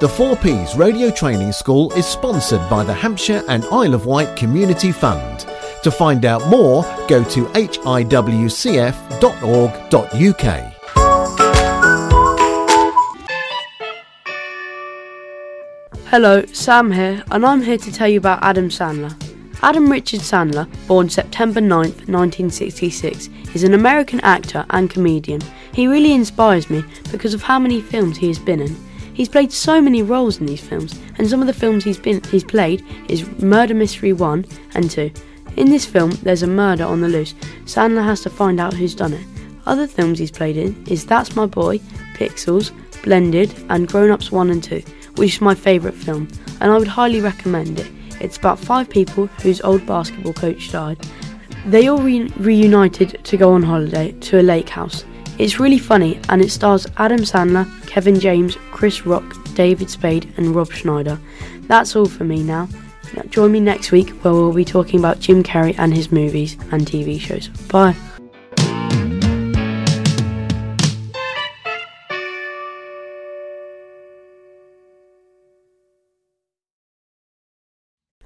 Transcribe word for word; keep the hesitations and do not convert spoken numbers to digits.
The four Ps Radio Training School is sponsored by the Hampshire and Isle of Wight Community Fund. To find out more, go to h i w c f dot org dot u k. Hello, Sam here, and I'm here to tell you about Adam Sandler. Adam Richard Sandler, born September ninth, nineteen sixty-six, is an American actor and comedian. He really inspires me because of how many films he has been in. He's played so many roles in these films, and some of the films he's been he's played is Murder Mystery one and two. In this film, there's a murder on the loose. Sandler has to find out who's done it. Other films he's played in is That's My Boy, Pixels, Blended, and Grown Ups one and two, which is my favourite film, and I would highly recommend it. It's about five people whose old basketball coach died. They all re- reunited to go on holiday to a lake house. It's really funny, and it stars Adam Sandler, Kevin James, Chris Rock, David Spade and Rob Schneider. That's all for me now. Now join me next week where we'll be talking about Jim Carrey and his movies and T V shows. Bye.